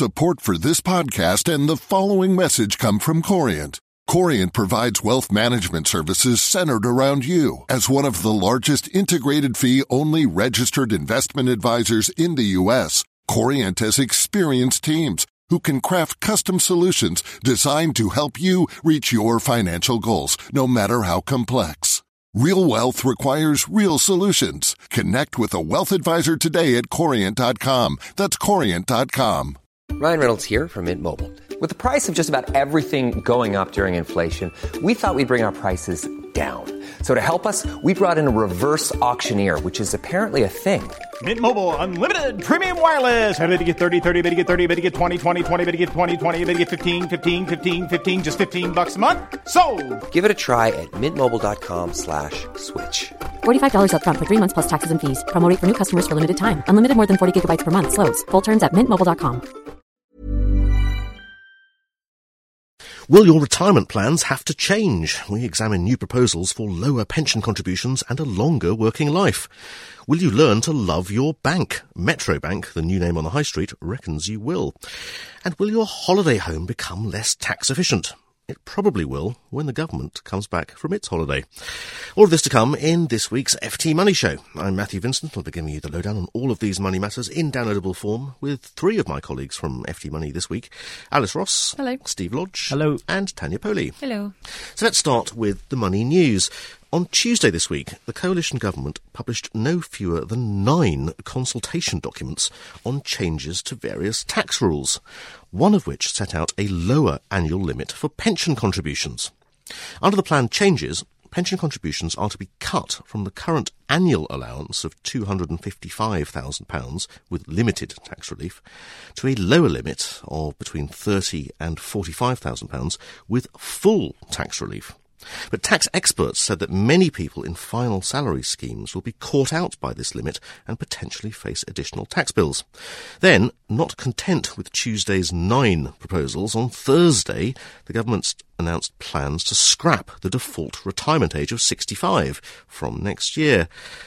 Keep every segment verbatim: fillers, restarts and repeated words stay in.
Support for this podcast and the following message come from Corient. Corient provides wealth management services centered around you. As one of the largest integrated fee-only registered investment advisors in the U S, Corient has experienced teams who can craft custom solutions designed to help you reach your financial goals, no matter how complex. Real wealth requires real solutions. Connect with a wealth advisor today at Corient dot com. That's Corient dot com. Ryan Reynolds here from Mint Mobile. With the price of just about everything going up during inflation, we thought we'd bring our prices down. So to help us, we brought in a reverse auctioneer, which is apparently a thing. Mint Mobile Unlimited Premium Wireless. How to get thirty, thirty, how to get thirty, how to get twenty, twenty, twenty, how to get twenty, twenty, how to get fifteen, fifteen, fifteen, fifteen, just fifteen bucks a month? Sold! Give it a try at mintmobile.com slash switch. forty-five dollars up front for three months plus taxes and fees. Promo rate for new customers for limited time. Unlimited more than forty gigabytes per month. Slows full terms at mint mobile dot com. Will your retirement plans have to change? We examine new proposals for lower pension contributions and a longer working life. Will you learn to love your bank? Metro Bank, the new name on the high street, reckons you will. And will your holiday home become less tax efficient? It probably will when the government comes back from its holiday. All of this to come in this week's F T Money Show. I'm Matthew Vincent. I'll be giving you the lowdown on all of these money matters in downloadable form with three of my colleagues from F T Money this week. Alice Ross. Hello. Steve Lodge. Hello. And Tanya Poli. Hello. So let's start with the money news. On Tuesday this week, the coalition government published no fewer than nine consultation documents on changes to various tax rules, one of which set out a lower annual limit for pension contributions. Under the planned changes, pension contributions are to be cut from the current annual allowance of two hundred fifty-five thousand pounds with limited tax relief to a lower limit of between thirty thousand pounds and forty-five thousand pounds with full tax relief. But tax experts said that many people in final salary schemes will be caught out by this limit and potentially face additional tax bills. Then, not content with Tuesday's nine proposals, on Thursday the government announced plans to scrap the default retirement age of sixty-five from next year.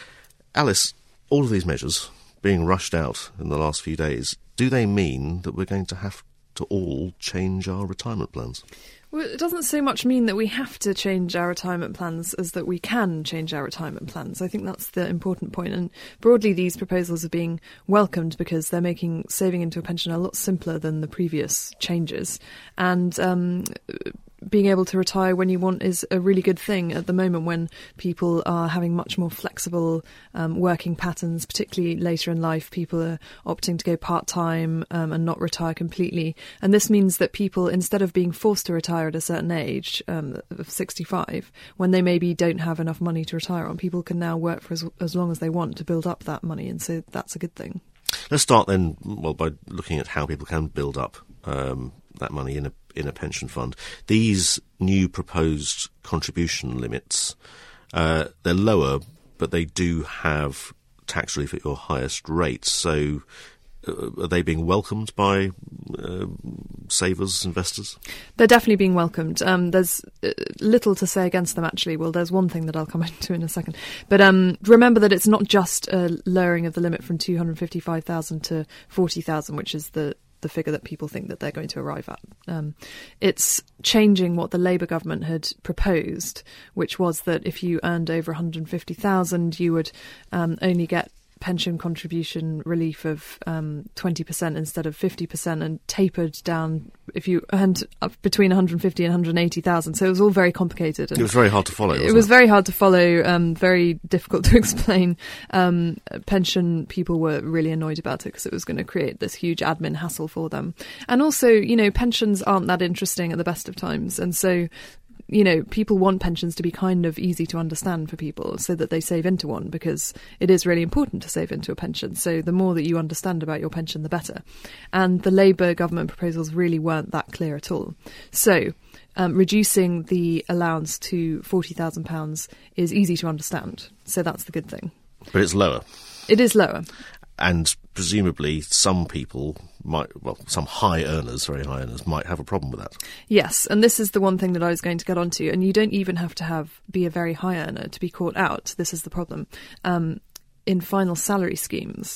Alice, all of these measures being rushed out in the last few days, do they mean that we're going to have to all change our retirement plans? Well, it doesn't so much mean that we have to change our retirement plans as that we can change our retirement plans. I think that's the important point. And broadly, these proposals are being welcomed because they're making saving into a pension a lot simpler than the previous changes. And um, being able to retire when you want is a really good thing at the moment when people are having much more flexible um, working patterns, particularly later in life. People are opting to go part-time um, and not retire completely. And this means that people, instead of being forced to retire at a certain age um, of sixty-five, when they maybe don't have enough money to retire on, people can now work for as, as long as they want to build up that money. And so that's a good thing. Let's start then, well, by looking at how people can build up um, that money in a in a pension fund. These new proposed contribution limits, uh, they're lower, but they do have tax relief at your highest rate. So uh, are they being welcomed by uh, savers, investors? They're definitely being welcomed. Um, there's uh, little to say against them, actually. Well, there's one thing that I'll come into in a second. But um, remember that it's not just a lowering of the limit from two hundred fifty-five thousand to forty thousand, which is the the figure that people think that they're going to arrive at. Um, it's changing what the Labour government had proposed, which was that if you earned over one hundred fifty thousand, you would um, only get pension contribution relief of um, twenty percent instead of fifty percent, and tapered down if you earned up between one hundred fifty and one hundred eighty thousand. So it was all very complicated. It was very hard to follow. It was it? very hard to follow, um, very difficult to explain. Um, pension people were really annoyed about it because it was going to create this huge admin hassle for them. And also, you know, pensions aren't that interesting at the best of times. And so, you know, people want pensions to be kind of easy to understand for people so that they save into one, because it is really important to save into a pension. So the more that you understand about your pension, the better. And the Labour government proposals really weren't that clear at all. So um, reducing the allowance to forty thousand pounds is easy to understand. So that's the good thing. But it's lower. It is lower. And presumably some people might, well, some high earners, very high earners, might have a problem with that. Yes, and this is the one thing that I was going to get onto. And you don't even have to have be a very high earner to be caught out. This is the problem. Um, in final salary schemes,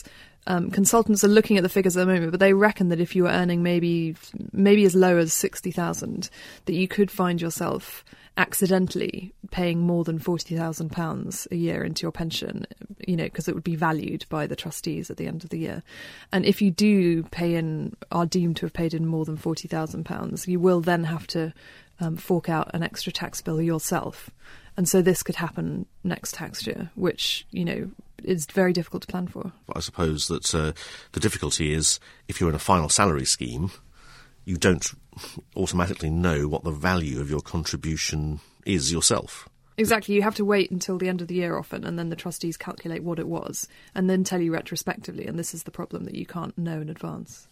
Um, consultants are looking at the figures at the moment, but they reckon that if you were earning maybe maybe as low as sixty thousand, that you could find yourself accidentally paying more than forty thousand pounds a year into your pension, you know, because it would be valued by the trustees at the end of the year. And if you do pay in, are deemed to have paid in more than forty thousand pounds, you will then have to um, fork out an extra tax bill yourself. And so this could happen next tax year, which, you know, is very difficult to plan for. I suppose that uh, the difficulty is if you're in a final salary scheme, you don't automatically know what the value of your contribution is yourself. Exactly. You have to wait until the end of the year often, and then the trustees calculate what it was and then tell you retrospectively. And this is the problem, that you can't know in advance.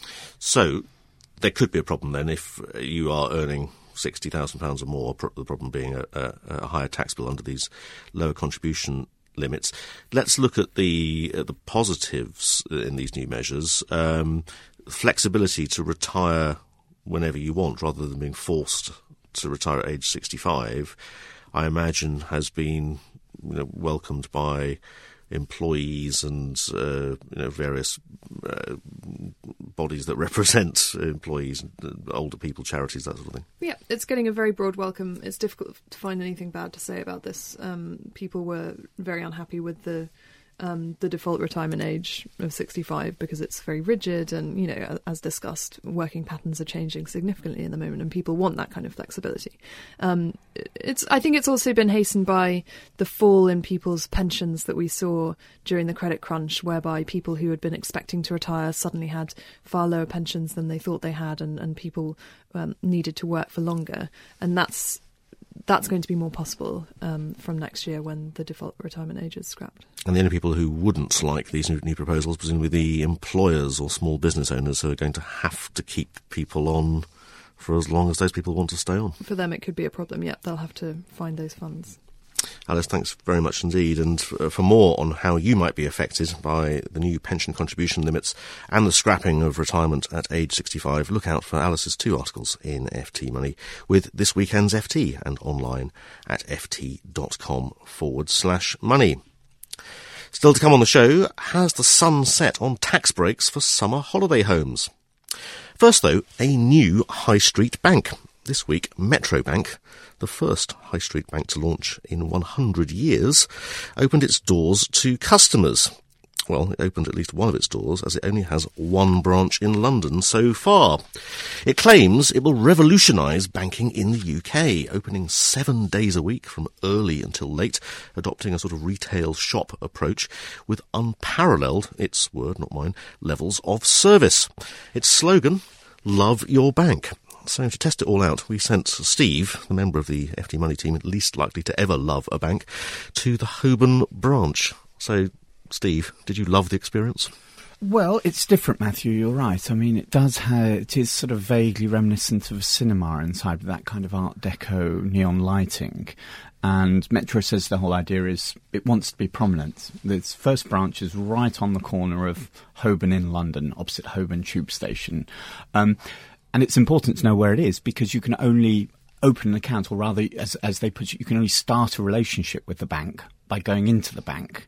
So there could be a problem then if you are earning sixty thousand pounds or more, the problem being a, a, a higher tax bill under these lower contribution limits. Let's look at the at the positives in these new measures. Um, flexibility to retire whenever you want rather than being forced to retire at age sixty-five, I imagine has been, you know, welcomed by employees and uh, you know various uh, bodies that represent employees, older people, charities, that sort of thing. Yeah, it's getting a very broad welcome. It's difficult to find anything bad to say about this. Um, people were very unhappy with the um, the default retirement age of sixty-five because it's very rigid, and, you know, as discussed, working patterns are changing significantly in the moment, and people want that kind of flexibility. Um, it's I think it's also been hastened by the fall in people's pensions that we saw during the credit crunch, whereby people who had been expecting to retire suddenly had far lower pensions than they thought they had, and, and people um, needed to work for longer. And that's That's going to be more possible um, from next year when the default retirement age is scrapped. And the only people who wouldn't like these new, new proposals, presumably the employers or small business owners who are going to have to keep people on for as long as those people want to stay on. For them, it could be a problem. Yep, they'll have to find those funds. Alice, thanks very much indeed. And for more on how you might be affected by the new pension contribution limits and the scrapping of retirement at age sixty-five, look out for Alice's two articles in F T Money with this weekend's F T and online at ft.com forward slash money. Still to come on the show, has the sun set on tax breaks for summer holiday homes? First, though, a new high street bank. This week, Metro Bank, the first high street bank to launch in one hundred years, opened its doors to customers. Well, it opened at least one of its doors, as it only has one branch in London so far. It claims it will revolutionise banking in the U K, opening seven days a week from early until late, adopting a sort of retail shop approach with unparalleled, its word, not mine, levels of service. Its slogan, Love Your Bank. So to test it all out, we sent Steve, the member of the F T Money team least likely to ever love a bank, to the Holborn branch. So, Steve, did you love the experience? Well, it's different, Matthew, you're right. I mean, it does have, it is sort of vaguely reminiscent of a cinema inside, with that kind of Art Deco neon lighting. And Metro says the whole idea is it wants to be prominent. Its first branch is right on the corner of Holborn in London, opposite Holborn Tube Station. Um, And it's important to know where it is, because you can only open an account, or rather, as, as they put it, you can only start a relationship with the bank by going into the bank.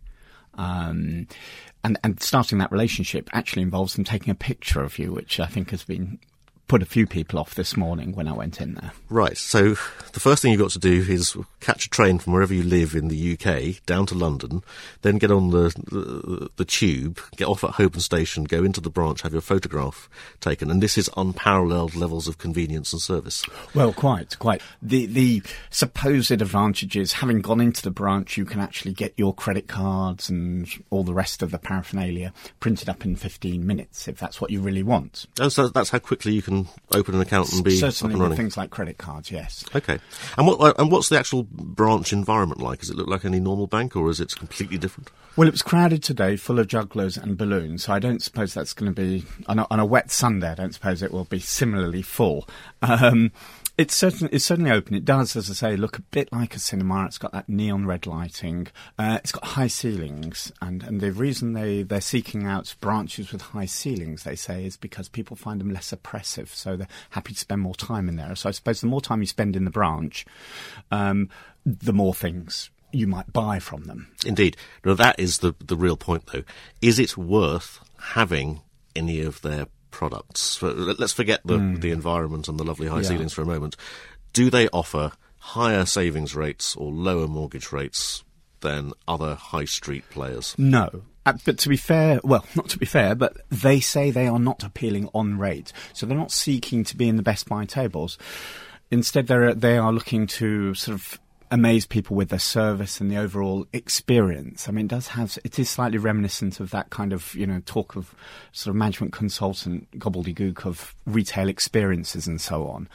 Um, and, and starting that relationship actually involves them taking a picture of you, which I think has been put a few people off this morning when I went in there. Right, so the first thing you've got to do is catch a train from wherever you live in the U K down to London, then get on the the, the tube, get off at Holborn Station, go into the branch, have your photograph taken, and this is unparalleled levels of convenience and service. Well, quite, quite. The, the supposed advantage is, having gone into the branch, you can actually get your credit cards and all the rest of the paraphernalia printed up in fifteen minutes, if that's what you really want. Oh, so that's how quickly you can open an account and be Certainly up and running. with things like credit cards, yes. Okay. And what and what's the actual branch environment like? Does it look like any normal bank, or is it completely different? Well, it was crowded today, full of jugglers and balloons, so I don't suppose that's going to be, on a, on a wet Sunday, I don't suppose it will be similarly full. Um, It's certainly, it's certainly open. It does, as I say, look a bit like a cinema. It's got that neon red lighting. Uh, it's got high ceilings. And, and the reason they, they're seeking out branches with high ceilings, they say, is because people find them less oppressive. So they're happy to spend more time in there. So I suppose the more time you spend in the branch, um, the more things you might buy from them. Indeed. Now, that is the, the real point, though. Is it worth having any of their products? Let's forget the, mm. the environment and the lovely high yeah. ceilings for a moment. Do they offer higher savings rates or lower mortgage rates than other high street players? No. Uh, but to be fair, well, not to be fair, but they say they are not appealing on rate. So they're not seeking to be in the Best Buy tables. Instead, they're, they are looking to sort of amaze people with their service and the overall experience. I mean, it does have, it is slightly reminiscent of that kind of, you know, talk of sort of management consultant gobbledygook of retail experiences and so on.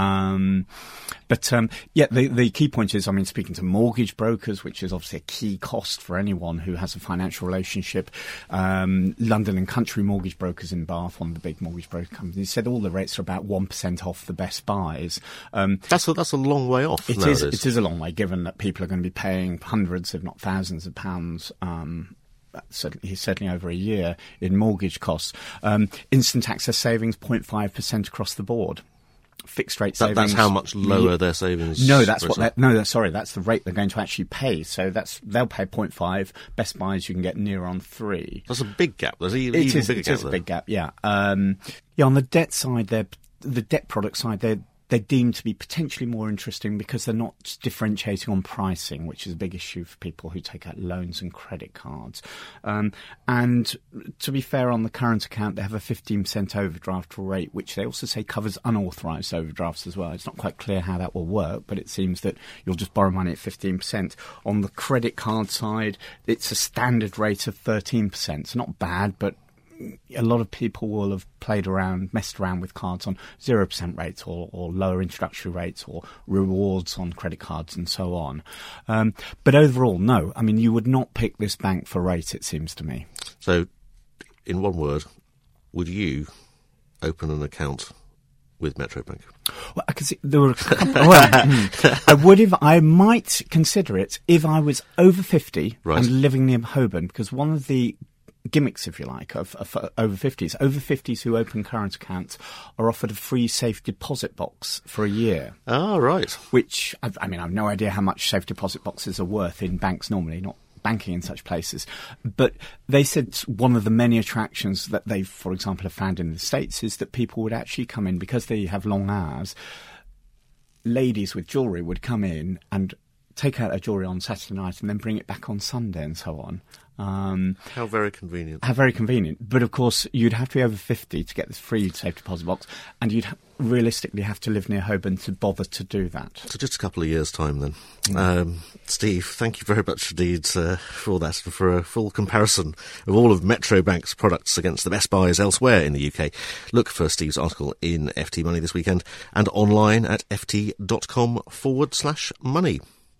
Um, but, um, yeah, the, the key point is, I mean, speaking to mortgage brokers, which is obviously a key cost for anyone who has a financial relationship, um, London and Country Mortgage Brokers in Bath, one of the big mortgage broker companies, said all the rates are about one percent off the Best Buys. Um, that's, a, that's a long way off. It nowadays. is, it is a long way, given that people are going to be paying hundreds, if not thousands of pounds, um, certainly, certainly over a year in mortgage costs. Um, instant access savings, zero point five percent across the board. Fixed rate that, savings. That's how much lower yeah. their savings. No, that's what. That, no, sorry, that's the rate they're going to actually pay. So that's they'll pay zero point five. Best Buys you can get near on three. That's a big gap. There's even, it even is, bigger it gap. It is there. a big gap. Yeah. Um, yeah. On the debt side, they're the debt product side. They're They're deemed to be potentially more interesting because they're not differentiating on pricing, which is a big issue for people who take out loans and credit cards. Um, and to be fair, on the current account, they have a fifteen percent overdraft rate, which they also say covers unauthorised overdrafts as well. It's not quite clear how that will work, but it seems that you'll just borrow money at fifteen percent. On the credit card side, it's a standard rate of thirteen percent. So not bad, but a lot of people will have played around, messed around with cards on zero percent rates or, or lower introductory rates or rewards on credit cards and so on. Um, but overall, no. I mean, you would not pick this bank for rate, it seems to me. So, in one word, would you open an account with Metro Bank? Well, I can see there were a couple. Well, mm, I would if I might consider it if I was over fifty right. and living near Holborn, because one of the gimmicks, if you like, of, of over fifties. Over fifties who open current accounts are offered a free safe deposit box for a year. Ah, right. Which, I've, I mean, I've no idea how much safe deposit boxes are worth in banks normally, not banking in such places. But they said one of the many attractions that they, for example, have found in the States is that people would actually come in, because they have long hours, ladies with jewellery would come in and take out their jewellery on Saturday night and then bring it back on Sunday and so on. Um, how very convenient. How very convenient. But of course, you'd have to be over fifty to get this free safe deposit box, and you'd ha- realistically have to live near Holborn to bother to do that. So just a couple of years' time then. Mm. Um, Steve, thank you very much indeed uh, for all that, for a full comparison of all of Metro Bank's products against the Best Buys elsewhere in the U K. Look for Steve's article in F T Money this weekend and online at ft.com forward slash money.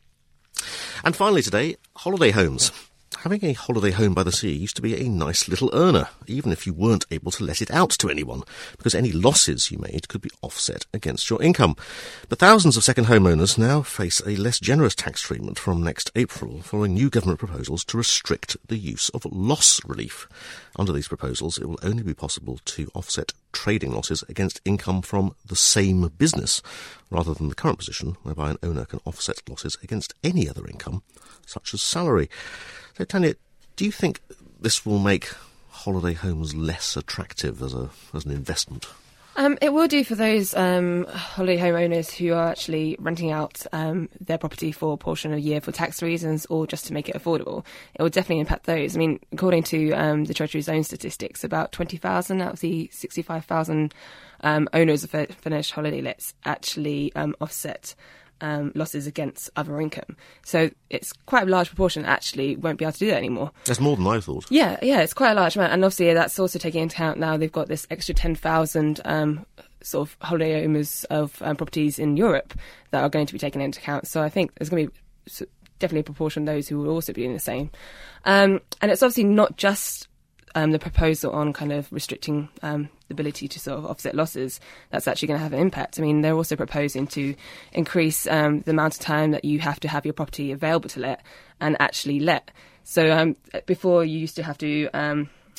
And finally today, holiday homes. Having a holiday home by the sea used to be a nice little earner, even if you weren't able to let it out to anyone, because any losses you made could be offset against your income. But thousands of second homeowners now face a less generous tax treatment from next April, following new government proposals to restrict the use of loss relief. Under these proposals, it will only be possible to offset trading losses against income from the same business, rather than the current position whereby an owner can offset losses against any other income, such as salary. So, Tanya, do you think this will make holiday homes less attractive as a as an investment? Um, it will do for those um, holiday home owners who are actually renting out um, their property for a portion of a year for tax reasons or just to make it affordable. It will definitely impact those. I mean, according to um, the Treasury's own statistics, about twenty thousand out of the sixty-five thousand um, owners of finished holiday lets actually um, offset Um, losses against other income. So it's quite a large proportion that actually won't be able to do that anymore. That's more than I thought. Yeah, yeah, it's quite a large amount. And obviously that's also taking into account now they've got this extra ten thousand um, sort of holiday owners of um, properties in Europe that are going to be taken into account. So I think there's going to be definitely a proportion of those who will also be doing the same. Um, and it's obviously not just Um, the proposal on kind of restricting um, the ability to sort of offset losses that's actually going to have an impact. I mean, they're also proposing to increase um, the amount of time that you have to have your property available to let and actually let. So um, before you used to have to um,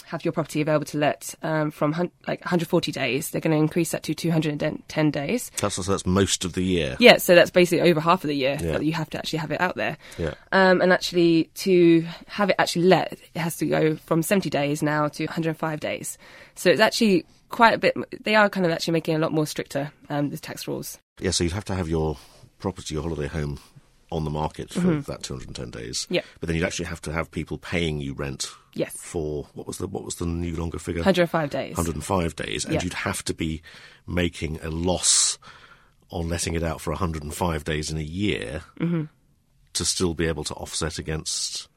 have your property available to let um, from hun- like one hundred forty days. They're going to increase that to two hundred ten days. That's, so that's most of the year. Yeah, so that's basically over half of the year Yeah. that you have to actually have it out there. Yeah. Um, and actually, to have it actually let, it has to go from seventy days now to one hundred five days. So it's actually quite a bit. They are kind of actually making it a lot more stricter, um, the tax rules. Yeah, so you'd have to have your property, your holiday home, on the market for mm-hmm. that two hundred ten days. Yeah. But then you'd actually have to have people paying you rent. Yes. For what was the what was the new longer figure? one hundred five days. one hundred five days, and yeah. you'd have to be making a loss on letting it out for one hundred five days in a year mm-hmm. to still be able to offset against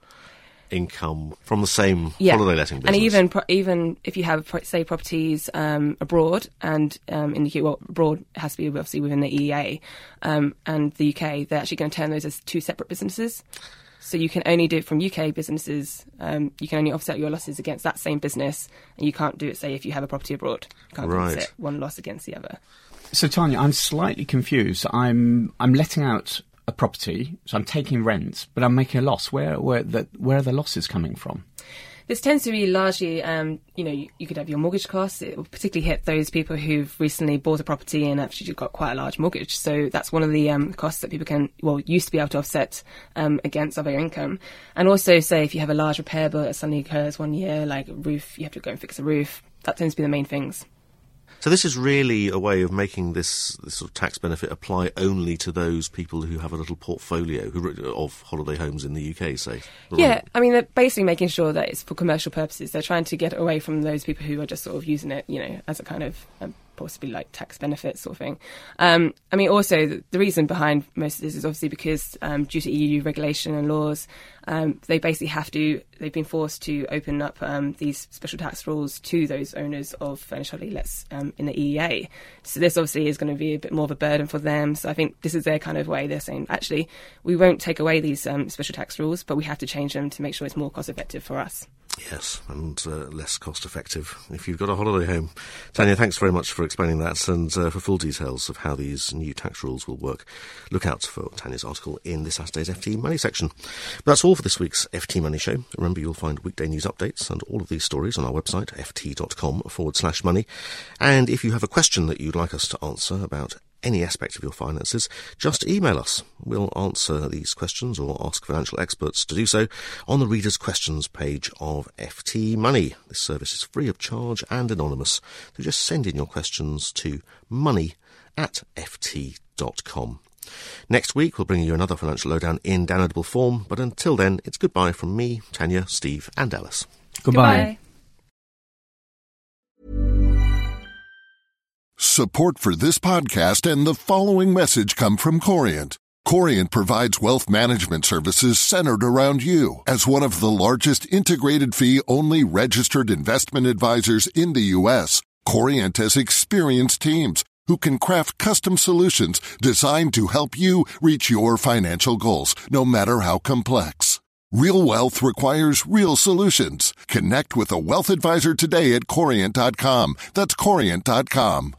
income from the same yeah. holiday letting business. And even pro- even if you have, say, properties um, abroad, and um, in the U K, well, abroad it has to be obviously within the E E A, um, and the U K, they're actually going to turn those as two separate businesses. So you can only do it from U K businesses, um, you can only offset your losses against that same business, and you can't do it, say, if you have a property abroad. You can't right. offset one loss against the other. So, Tanya, I'm slightly confused. I'm I'm letting out a property, so I'm taking rent, but I'm making a loss. Where where the, where are the losses coming from? This tends to be largely, um, you know, you, you could have your mortgage costs. It will particularly hit those people who've recently bought a property and actually got quite a large mortgage. So that's one of the um, costs that people can, well, used to be able to offset um, against other income. And also, say, if you have a large repair bill that suddenly occurs one year, like a roof, you have to go and fix a roof. That tends to be the main things. So this is really a way of making this, this sort of tax benefit apply only to those people who have a little portfolio who, of holiday homes in the U K, say? Yeah, I mean, they're basically making sure that it's for commercial purposes. They're trying to get away from those people who are just sort of using it, you know, as a kind of um, possibly like tax benefit sort of thing. Um, I mean, also, the, the reason behind most of this is obviously because um, due to E U regulation and laws, um, they basically have to, they've been forced to open up um, these special tax rules to those owners of furnished holiday lets um, in the E E A. So this obviously is going to be a bit more of a burden for them. So I think this is their kind of way. They're saying, actually, we won't take away these um, special tax rules, but we have to change them to make sure it's more cost effective for us. Yes, and uh, less cost-effective if you've got a holiday home. Tanya, thanks very much for explaining that, and uh, for full details of how these new tax rules will work, look out for Tanya's article in this Saturday's F T Money section. But that's all for this week's F T Money Show. Remember, you'll find weekday news updates and all of these stories on our website, ft.com forward slash money. And if you have a question that you'd like us to answer about any aspect of your finances, just email us. We'll answer these questions or ask financial experts to do so on the Reader's Questions page of F T Money. This service is free of charge and anonymous, so just send in your questions to money at f t dot com. Next week, we'll bring you another financial lowdown in downloadable form, but until then, it's goodbye from me, Tanya, Steve and Alice. Goodbye. Goodbye. Support for this podcast and the following message come from Corient. Corient provides wealth management services centered around you. As one of the largest integrated fee-only registered investment advisors in the U S, Corient has experienced teams who can craft custom solutions designed to help you reach your financial goals, no matter how complex. Real wealth requires real solutions. Connect with a wealth advisor today at Corient dot com. That's Corient dot com.